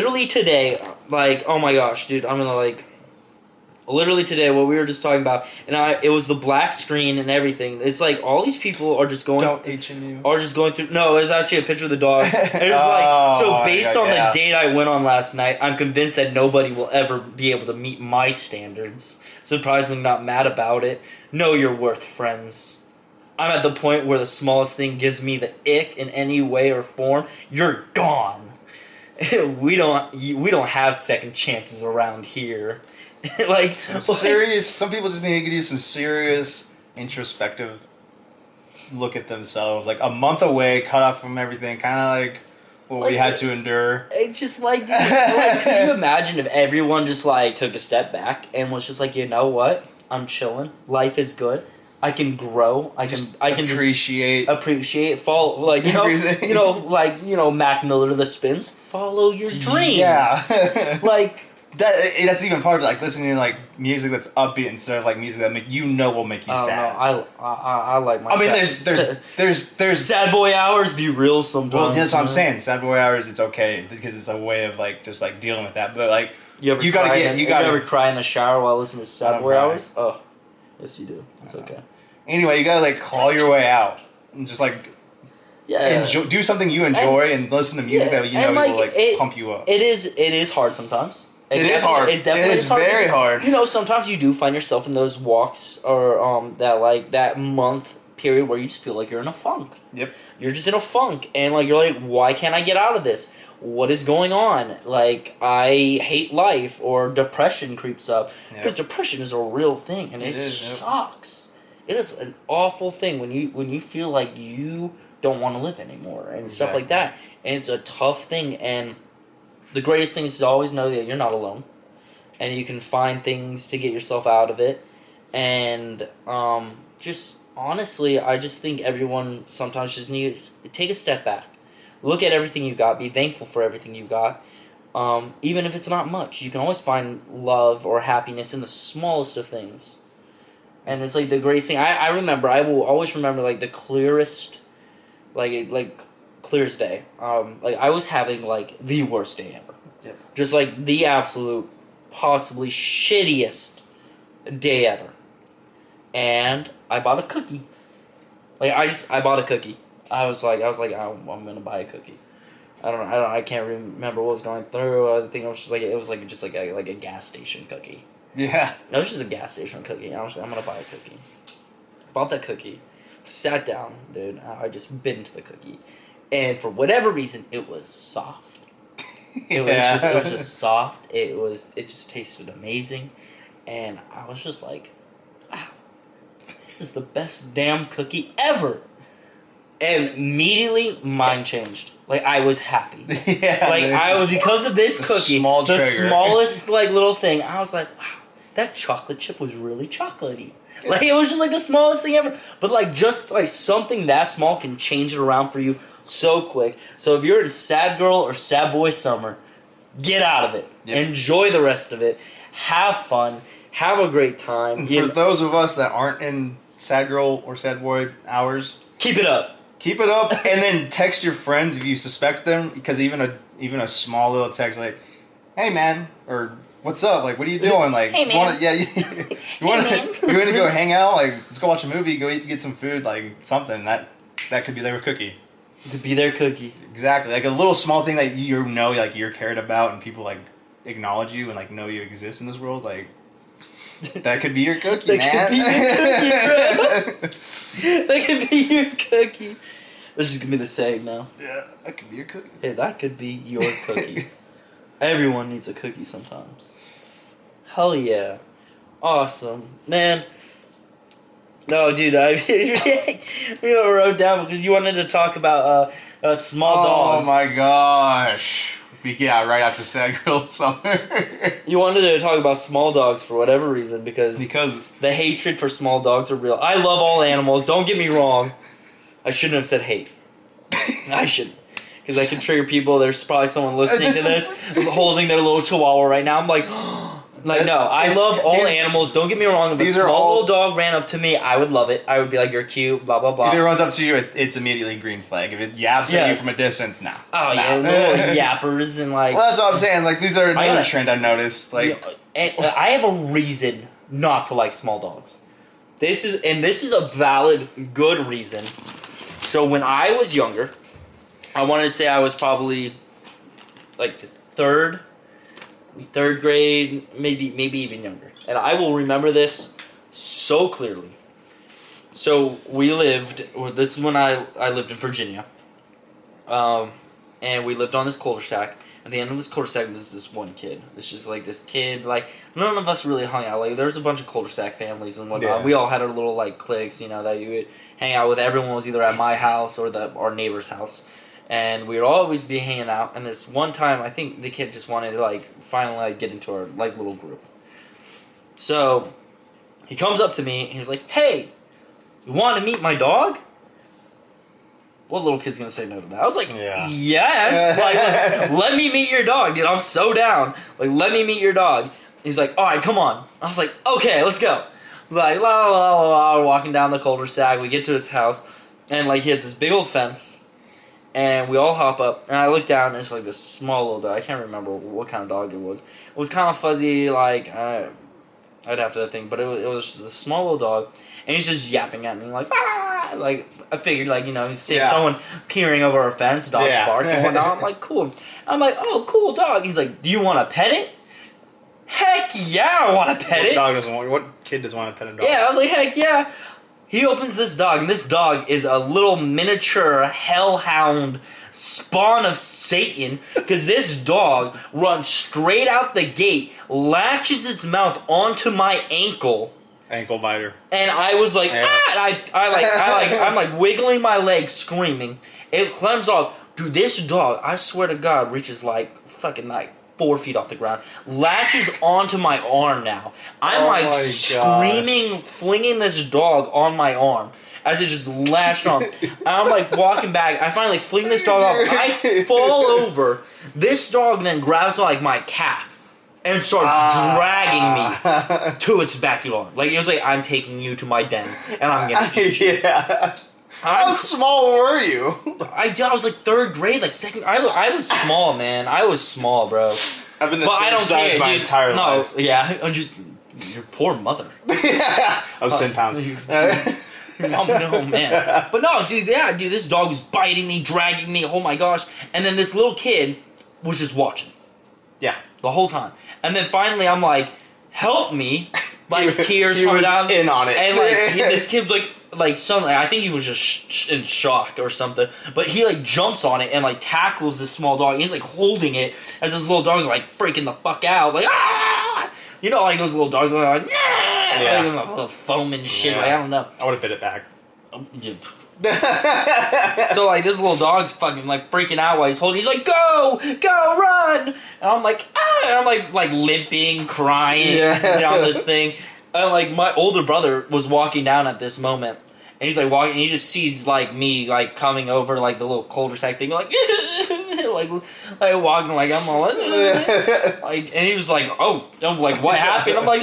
like, oh my gosh, dude, I'm gonna like. Literally today, what we were just talking about, and it was the black screen and everything. It's like all these people are just going. Don't teaching you. Are just going through. No, it was actually a picture of the dog. And it was like, so based on the date I went on last night, I'm convinced that nobody will ever be able to meet my standards. Surprisingly, not mad about it. Know your worth, friends. I'm at the point where the smallest thing gives me the ick in any way or form. You're gone. We don't have second chances around here. Like serious. Some people just need to do some serious introspective look at themselves. Like a month away, cut off from everything, kind of like what we had to endure. It's just like, dude, like, could you imagine if everyone just like took a step back and was just like, you know what? I'm chilling. Life is good. I can grow. I can appreciate. Follow, like Mac Miller to the Spins. Follow your dreams. Yeah, like. That's even part of it, like listening to like music that's upbeat instead of like music that will make you sad. No, I like my. I mean, there's sad boy hours be real sometimes. Well, that's what I'm saying. Sad boy hours, it's okay because it's a way of like just like dealing with that. But like You ever You gotta cry get- in, you gotta- ever cry in the shower while listening to Sad I don't Boy cry. Hours? Oh, yes you do. It's okay. Anyway, you gotta like claw your way out and just like Yeah. enjoy, do something you enjoy and listen to music Yeah, that you know and, will like, like pump you up. It is hard sometimes. It is hard. It definitely It is very hard. You know, sometimes you do find yourself in those walks or that month period where you just feel like you're in a funk. Yep. You're just in a funk, and like you're like, why can't I get out of this? What is going on? Like, I hate life, or depression creeps up because depression is a real thing, and it is, yep. sucks. It is an awful thing when you feel like you don't want to live anymore and stuff like that, and it's a tough thing. And the greatest thing is to always know that you're not alone, and you can find things to get yourself out of it. And just honestly, I just think everyone sometimes just needs to take a step back, look at everything you got, be thankful for everything you got. Even if it's not much, you can always find love or happiness in the smallest of things. And it's like the greatest thing. I will always remember like the clearest, like clearest day. Like I was having like the worst day ever. Yep. Just like the absolute, possibly shittiest day ever. And I bought a cookie. Like I bought a cookie. I was like, I'm gonna buy a cookie. I can't remember what was going through. I think it was just like a gas station cookie. Yeah. It was just a gas station cookie. I was like, I'm gonna buy a cookie. Bought that cookie. Sat down, dude. I just bit into the cookie, and for whatever reason, it was soft. It was just soft. It just tasted amazing, and I was just like, wow, this is the best damn cookie ever. And immediately, mine changed. Like I was happy. Yeah. Like I was, because of this cookie, small the trigger. smallest like little thing. I was like, wow, that chocolate chip was really chocolatey. Like it was just like the smallest thing ever. But like just like something that small can change it around for you so quick. So if you're in sad girl or sad boy summer, get out of it. Yep. Enjoy the rest of it. Have fun. Have a great time. And for those of us that aren't in sad girl or sad boy hours, keep it up. keep it up, and then text your friends if you suspect them, because even a small little text like, "Hey man," or "What's up?" Like, "What are you doing?" Like, Hey, man. you want man. to go hang out? Like, let's go watch a movie, go eat, get some food, like something that could be their cookie. It could be their cookie. Exactly, like a little small thing that you know, like you're cared about, and people like acknowledge you and like know you exist in this world. Like, that could be your cookie, That man. could be your cookie, bro. That could be your cookie. This is gonna be the saying now. Yeah, that could be your cookie. Hey, that could be your cookie. Everyone needs a cookie sometimes. Hell yeah. Awesome. Man. No, dude, we wrote down because you wanted to talk about small dogs. Oh my gosh. Yeah, right after Sad Girl Summer. You wanted to talk about small dogs for whatever reason because the hatred for small dogs are real. I love all animals, don't get me wrong. I shouldn't have said hate. I shouldn't. Because I can trigger people. There's probably someone listening to this holding their little chihuahua right now. I'm like, no, I love all animals. Don't get me wrong. If a small little dog ran up to me, I would love it. I would be like, you're cute, blah, blah, blah. If it runs up to you, it's immediately green flag. If it yaps at you from a distance, nah. Oh, yeah, little yappers and like... Well, that's what I'm saying. Like, these are another trend I noticed. Like, and I have a reason not to like small dogs. This is a valid, good reason. So when I was younger, I wanted to say I was probably like the third grade, maybe even younger. And I will remember this so clearly. So this is when I lived in Virginia. And we lived on this cul-de-sac. At the end of this cul-de-sac, there's this one kid. It's just like this kid, like, none of us really hung out. Like, there was a bunch of cul-de-sac families and whatnot. Yeah. We all had our little, like, cliques, you know, that you would hang out with. Everyone was either at my house or our neighbor's house. And we would always be hanging out. And this one time, I think the kid just wanted to, like, finally, like, get into our, like, little group. So, he comes up to me, and he's like, "Hey, you want to meet my dog?" What little kid's gonna say no to that? I was like, yes. Like, let me meet your dog, dude. I'm so down. Like, let me meet your dog. He's like, all right, come on. I was like, okay, let's go. Like, la la la la. We're walking down the cul-de-sac. We get to his house, and like he has this big old fence, And we all hop up, and I look down, and it's like this small little dog. I can't remember what kind of dog it was. It was kind of fuzzy, like, I'd have to think, but it was just a small little dog, and he's just yapping at me, like, ah! Like, I figured, like, he's seeing someone peering over a fence, dogs bark and whatnot. I'm like, cool. I'm like, oh, cool dog. He's like, do you want to pet it? Heck yeah, I want to pet it. What kid doesn't want to pet a dog? Yeah, I was like, heck yeah. He opens this dog, and this dog is a little miniature hellhound spawn of Satan, because this dog runs straight out the gate, latches its mouth onto my ankle. Ankle biter. And I was like, ah! And I'm like wiggling my leg, screaming. It climbs off. Dude, this dog, I swear to God, reaches like fucking like 4 feet off the ground, latches onto my arm now. I'm screaming, flinging this dog on my arm as it just lashed on. I'm like walking back. I finally fling this dog off. I fall over. This dog then grabs like my calf and starts dragging me to its backyard. Like, it was like, I'm taking you to my den and I'm gonna eat you. Yeah. How small were you? I was like 3rd grade, like 2nd. I was small, man. I was small, bro. I've been the same size my entire life. No, yeah. I'm just your poor mother. I was 10 pounds. Your mom, no, man. But no, dude, this dog was biting me, dragging me. Oh my gosh! And then this little kid was just watching. Yeah, the whole time. And then finally, I'm like, "Help me!" Like tears coming down. In on it, and like this kid's like something. I think he was just in shock or something. But he like jumps on it and like tackles this small dog. And he's like holding it as this little dog's like freaking the fuck out, like ah! Like those little dogs are like like little foam and shit. Like, I don't know. I would have bit it back. Yeah. So like this little dog's fucking like freaking out while he's holding. He's like, go, run! And I'm like, ah! And I'm like limping, crying down this thing. And like my older brother was walking down at this moment, and he's like walking, and he just sees like me like coming over like the little cul-de-sac thing, like like walking like I'm all like, and he was like, oh, I'm like, what happened? I'm like,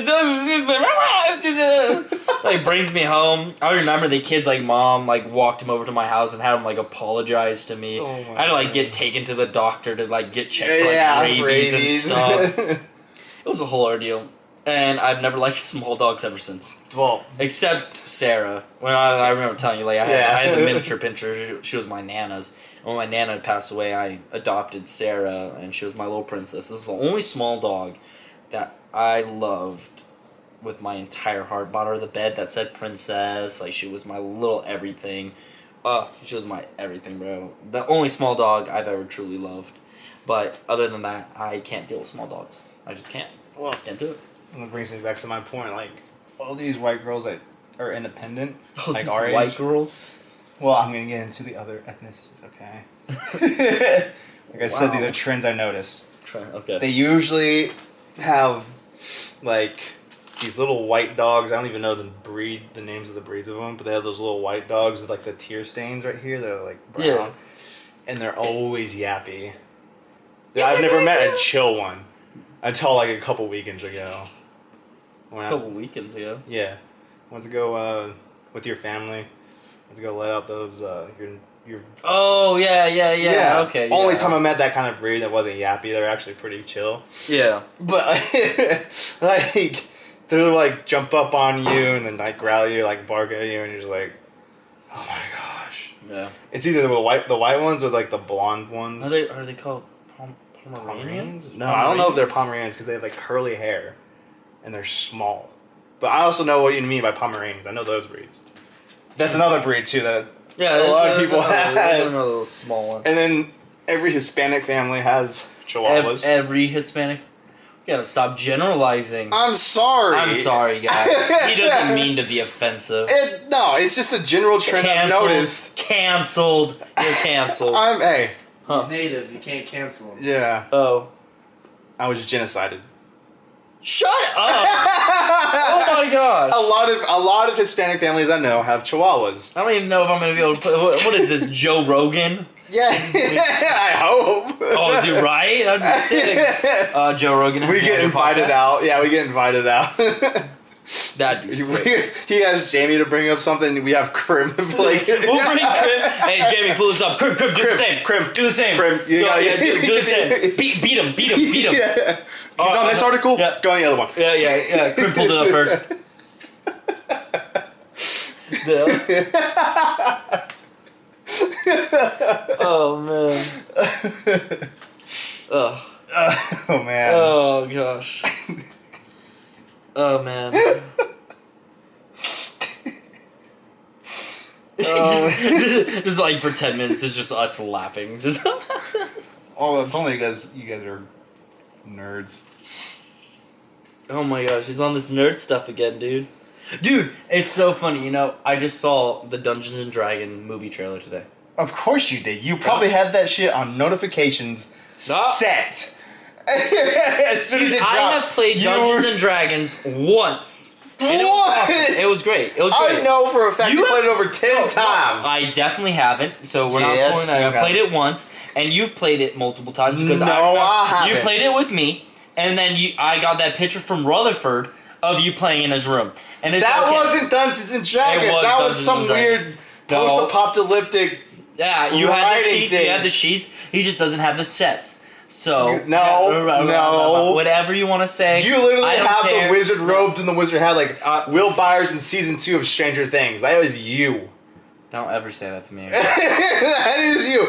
like brings me home. I remember the kid's like mom like walked him over to my house and had him like apologize to me. I had to like get taken to the doctor to like get checked for like rabies and stuff. It was a whole ordeal. And I've never liked small dogs ever since. Well, except Sarah. When I remember telling you, like I had the miniature pinscher. She was my nana's. And when my nana passed away, I adopted Sarah, and she was my little princess. This is the only small dog that I loved with my entire heart. Bought her the bed that said princess. Like, she was my little everything. She was my everything, bro. The only small dog I've ever truly loved. But other than that, I can't deal with small dogs. I just can't. Well, can't do it. And that brings me back to my point. Like, all these white girls that are independent, like these our white age. girls? Well, I'm going to get into the other ethnicities, okay? Like I said, these are trends I noticed. Okay. They usually have, like, these little white dogs. I don't even know the names of the breeds of them, but they have those little white dogs with, like, the tear stains right here. They're, like, brown. Yeah. And they're always yappy. I've never met a chill one until, like, a couple weekends ago. A couple weekends ago? Yeah. Went to go with your family. To go let out those your. Oh yeah. Okay. Only time I met that kind of breed that wasn't yappy. They're actually pretty chill. Yeah. But like they're like jump up on you and then like growl you, like bark at you, and you're just like, oh my gosh. Yeah. It's either the white ones or like the blonde ones. Are they called Pomeranians? No, I don't know if they're Pomeranians because they have like curly hair, and they're small. But I also know what you mean by Pomeranians. I know those breeds. That's another breed too that a lot of people have. There's another little small one. And then every Hispanic family has Chihuahuas. Every Hispanic. You gotta stop generalizing. I'm sorry. I'm sorry, guys. He doesn't mean to be offensive. No, it's just a general trend I've noticed. Canceled. You're canceled. He's native. You can't cancel him. Yeah. Oh. I was genocided. Shut up! Oh my gosh! A lot of Hispanic families I know have Chihuahuas. I don't even know if I'm gonna be able to put. What is this, Joe Rogan? Yeah, I hope. Oh, dude, right? That'd be sick. Joe Rogan. We get invited out. Yeah, we get invited out. That'd be sick. He asked Jamie to bring up something. We have Crim. Like, We'll bring Crim. Hey, Jamie, pull this up. Crim, do the same. Crim, do the same. Crim, do the same. Beat him. Yeah. He's on this article. Yeah. Go on the other one. Yeah. Crim pulled it up first. Oh man. Oh man. Oh gosh. Oh man. Just like for 10 minutes, it's just us laughing. Just. Oh, it's only because you guys are nerds. Oh my gosh, he's on this nerd stuff again, dude. Dude, it's so funny. You know, I just saw the Dungeons and Dragon movie trailer today. Of course you did. You probably had that shit on notifications set. As soon as it dropped. I have played Dungeons and Dragons once. It was great. I know for a fact you played it over 10 times. I definitely haven't. So we're not pulling that. I played it once, and you've played it multiple times because I haven't. You played it with me, and then I got that picture from Rutherford of you playing in his room. And that wasn't Dungeons and Dragons. That was some weird post-apocalyptic. Yeah, you had the sheets. You had the sheets. He just doesn't have the sets. So no, whatever you want to say. You literally have the wizard robes and the wizard hat, like Will Byers in season 2 of Stranger Things. That was you. Don't ever say that to me. That is you.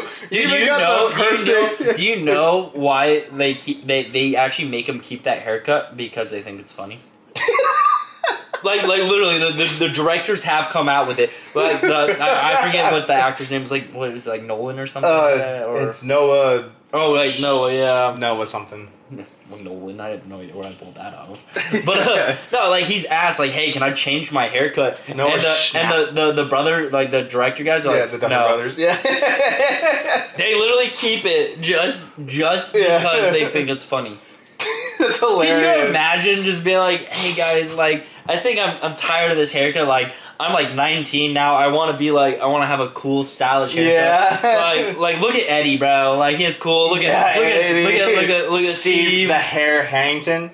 Do you know why they actually make him keep that haircut? Because they think it's funny. Like literally, the directors have come out with it. Like I forget what the actor's name is. Like what is it, like Nolan or something? Or it's Noah. Oh, like Noah, yeah. Noah something. Well, Nolan, I have no idea where I pulled that out of. But no, like he's asked, like, "Hey, can I change my haircut?" No, and the brother, like the director guys, are yeah, like, the Duffer Brothers, yeah. They literally keep it just because they think it's funny. That's hilarious. Can you imagine just being like, "Hey guys, like, I think I'm tired of this haircut. Like, I'm like 19 now. I want to have a cool, stylish haircut. Yeah. Like look at Eddie, bro. Like he's cool. Look at Steve. The hair Harrington.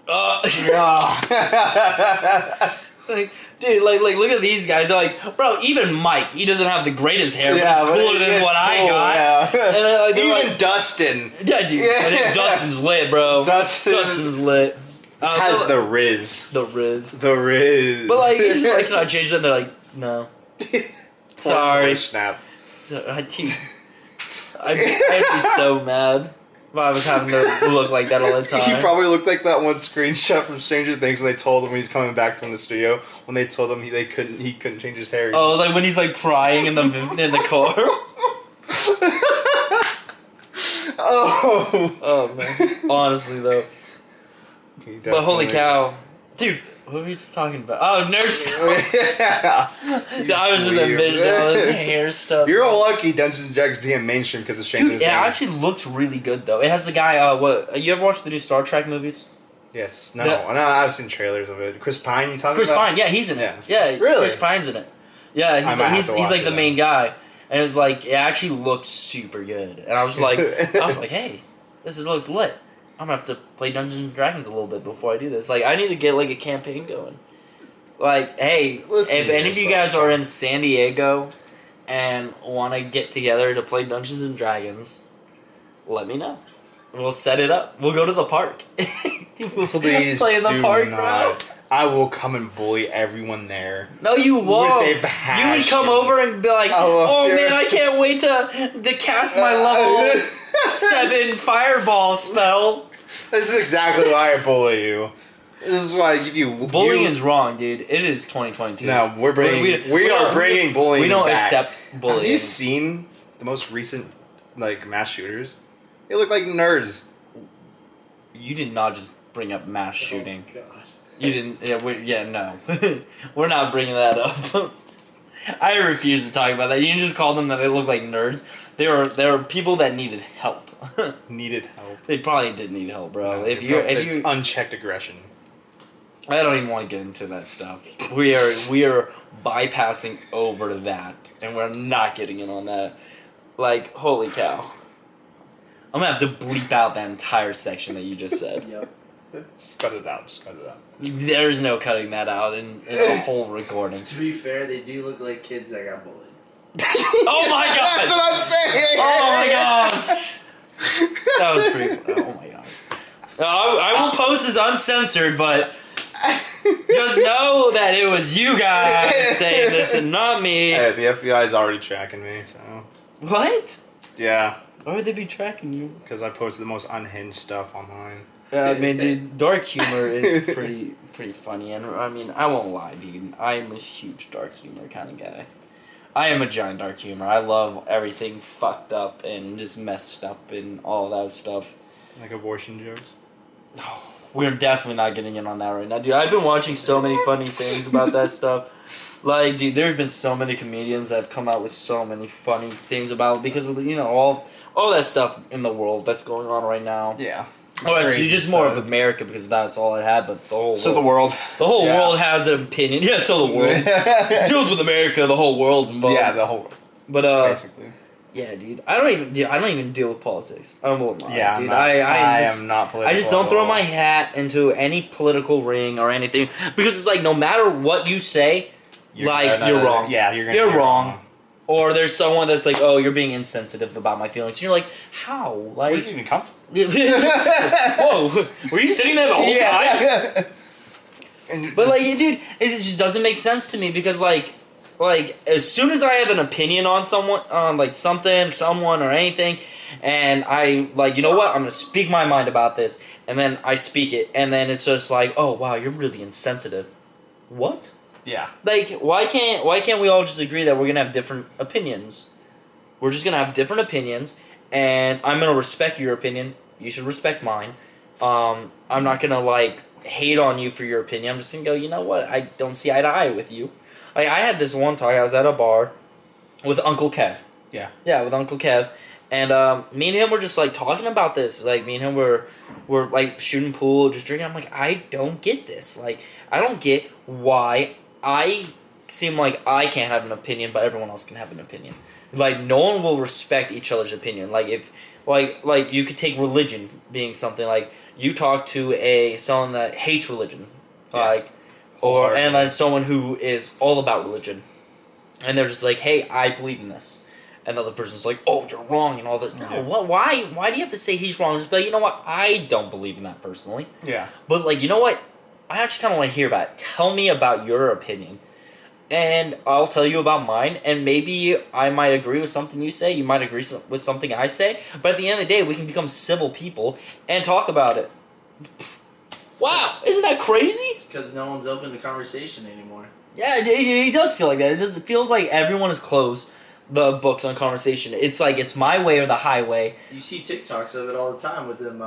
Like, dude, like look at these guys. They're like, bro, even Mike, he doesn't have the greatest hair, but it's cooler than what I got. Yeah. And then, like, even like, Dustin. Yeah, dude. I think Dustin's lit, bro. Dustin's lit. Has the Riz. The Riz. But like, can I change that? And they're like, no. Sorry. Snap. So, I'd be so mad if I was having to look like that all the time. He probably looked like that one screenshot from Stranger Things when they told him when he's coming back from the studio. When they told him he couldn't change his hair. Oh, like when he's like crying in the car. Oh man. Honestly though. But holy cow, dude. What were we just talking about? Oh, nerd stuff. Yeah. I was just envisioning all this hair stuff. You're all lucky Dungeons and Dragons being mainstream because of Stranger Things. Dude, it actually looks really good though. It has the guy. What? You ever watched the new Star Trek movies? Yes. No. I've seen trailers of it. Chris Pine, you talking about? Chris Pine. Yeah, he's in it. Yeah. Really? Chris Pine's in it. Yeah, he's like the main guy, and it's like it actually looks super good. And I was like, hey, this looks lit. I'm gonna have to play Dungeons and Dragons a little bit before I do this. Like, I need to get like a campaign going. Like, hey, if any of you guys are in San Diego and want to get together to play Dungeons and Dragons, let me know. We'll set it up. We'll go to the park. Please play in the park, not. bro. I will come and bully everyone there. No, you won't. With a passion. You would come over and be like, "Oh man, I can't wait to cast my level 7 fireball spell." This is exactly why I bully you. This is why I give you bullying is wrong, dude. It is 2022. No, we are bringing bullying. We don't back. accept bullying. Have you seen the most recent like mass shooters? They look like nerds. You did not just bring up mass shooting. God. You didn't. No. We're not bringing that up. I refuse to talk about that. You just called them that they look like nerds. There are people that needed help. Needed help. They probably did need help, bro. No, it's unchecked aggression. I don't even want to get into that stuff. We are bypassing over that, and we're not getting in on that. Like, holy cow! I'm gonna have to bleep out that entire section that you just said. Yep. Just cut it out. Just cut it out. There's no cutting that out in a whole recording. To be fair, they do look like kids that got bullied. Oh my god! That's what I'm saying! Oh my god! That was pretty. Oh my god! I will post this uncensored, but just know that it was you guys saying this and not me. Hey, the FBI is already tracking me, so... What? Yeah, Why would they be tracking you? because I posted the most unhinged stuff online. I mean, dude, dark humor is pretty funny, and I mean, I won't lie, dude. I'm a huge dark humor kind of guy. I am a giant dark humor. I love everything fucked up and just messed up and all that stuff. Like abortion jokes. We're definitely not getting in on that right now, dude. I've been watching so many funny things about that stuff. Like, dude, there have been so many comedians that have come out with so many funny things about it because of the, all that stuff in the world that's going on right now. Yeah. Oh, actually, Crazy just more of stuff. America because that's all it had. But the whole So world, the the world. whole Yeah. world has an opinion. Yeah, so the world deals with America. The whole world's involved. Yeah, the whole But basically. yeah, dude, I don't even deal with politics. I won't lie, Yeah, dude. I just, am not political. I just don't at throw all. my hat into any political ring or anything because it's like no matter what you say, you're wrong. Yeah, You're wrong. Or there's someone that's like, oh, you're being insensitive about my feelings. And you're like, how? Where Like, did you even come from? whoa, were you sitting there the whole time? And But like, dude, it just doesn't make sense to me because like as soon as I have an opinion on someone, on like something, someone, or anything, and I like, you know what, I'm gonna speak my mind about this, and then I speak it, and then it's just like, oh wow, you're really insensitive. What? yeah. Like, why can't we all just agree that we're gonna have different opinions? We're just gonna have different opinions, and I'm gonna respect your opinion. You should respect mine. I'm not gonna like hate on you for your opinion. I'm just gonna go, you know what? I don't see eye to eye with you. Like, I had this one time. I was at a bar with Uncle Kev. Yeah. Yeah, with Uncle Kev, and me and him were just like talking about this. Like, me and him were like shooting pool, just drinking. I'm like, I don't get this. Like, I don't get why I seem like I can't have an opinion, but everyone else can have an opinion. Like, no one will respect each other's opinion. Like, if like you could take religion being something like you talk to someone that hates religion, Yeah. and then someone who is all about religion, and they're just like, hey, I believe in this. Another person's like, oh, you're wrong and all this. No, Yeah. why do you have to say he's wrong? Just be like, you know what, I don't believe in that personally. Yeah. But like, you know what, I actually kind of want to hear about it. Tell me about your opinion. And I'll tell you about mine, and maybe I might agree with something you say, you might agree with something I say, but at the end of the day, we can become civil people and talk about it. Wow, isn't that crazy? It's because no one's open to conversation anymore. Yeah, it does feel like that. It feels like everyone has closed the books on conversation. It's like, it's my way or the highway. You see TikToks of it all the time with them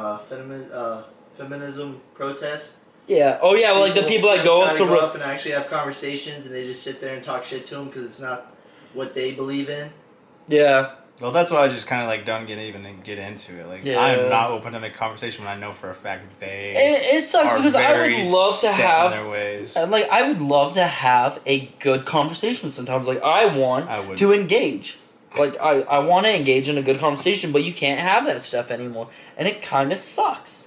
feminism protests. Yeah. Oh, yeah, well, like the people that go try up to to... go up and actually have conversations, and they just sit there and talk shit to them because it's not what they believe in. Yeah. Well, that's why I just kind of like don't get into it. Like, Yeah. I'm not open to make conversation when I know for a fact they It sucks are because I very would love to set in have... their ways. And like, I would love to have a good conversation sometimes. Like, I want I would. to engage. Like, I want to engage in a good conversation, but you can't have that stuff anymore. And it kind of sucks.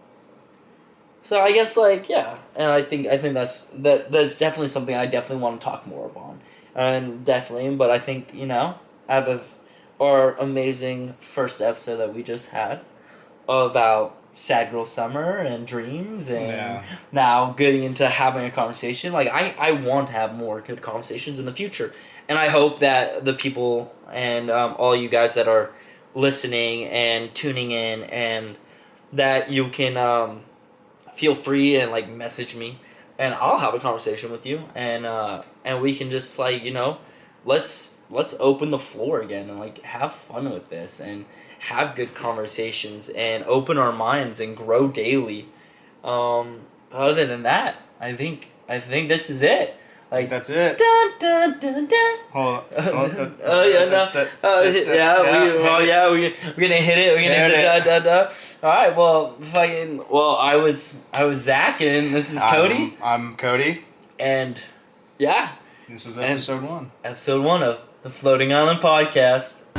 So I guess, like, yeah. And I think that's definitely something I definitely want to talk more about. And definitely, but I think, out of our amazing first episode that we just had about Sad Girl Summer and dreams and now getting into having a conversation, like, I want to have more good conversations in the future. And I hope that the people and all you guys that are listening and tuning in, and that you can feel free and like message me, and I'll have a conversation with you, and we can just like let's open the floor again and like have fun with this and have good conversations and open our minds and grow daily. Other than that, I think this is it. Like, That's it. dun dun dun dun. Hold on. Oh yeah, no. We're gonna hit it. We're gonna hit the da da da. All right, well, I was Zach, and this is Cody, I'm Cody. and yeah, This was episode 1. episode 1 of the Floating Island Podcast.